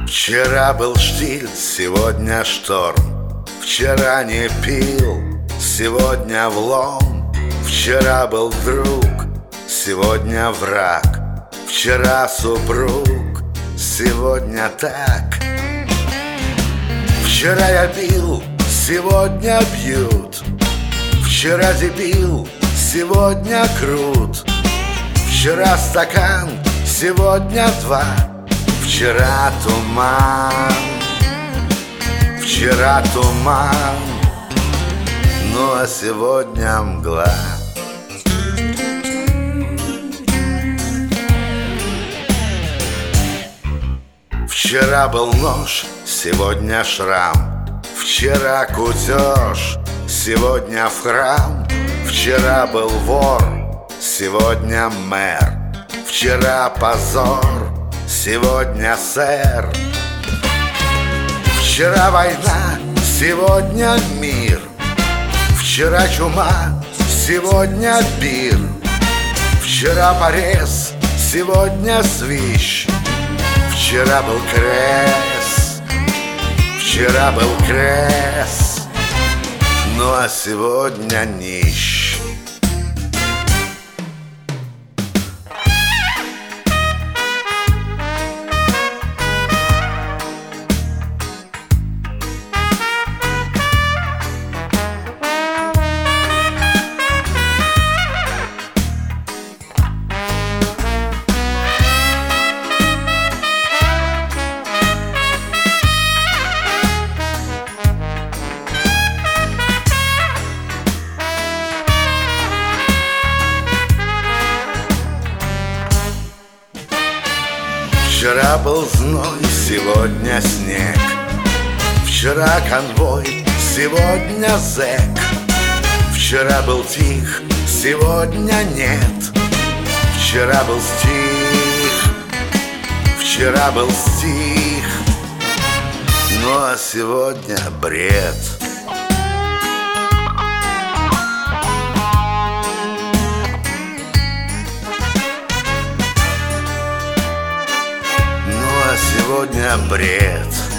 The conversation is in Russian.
Вчера был штиль, сегодня шторм. Вчера не пил, сегодня влом. Вчера был друг, сегодня враг. Вчера супруг, сегодня так. Вчера я бил, сегодня бьют. Вчера дебил, сегодня крут. Вчера стакан, сегодня два. Вчера туман, вчера туман, ну а сегодня мгла. Вчера был нож, сегодня шрам. Вчера кутеж, сегодня в храм. Вчера был вор, сегодня мэр. Вчера позор, сегодня сэр. Вчера война, сегодня мир. Вчера чума, сегодня пир. Вчера порез, сегодня свищ. Вчера был крест, вчера был крест, ну а сегодня нищ. Вчера был зной, сегодня снег. Вчера конвой, сегодня зэк. Вчера был тих, сегодня нет. Вчера был стих, вчера был стих, ну а сегодня бред. Сегодня бред.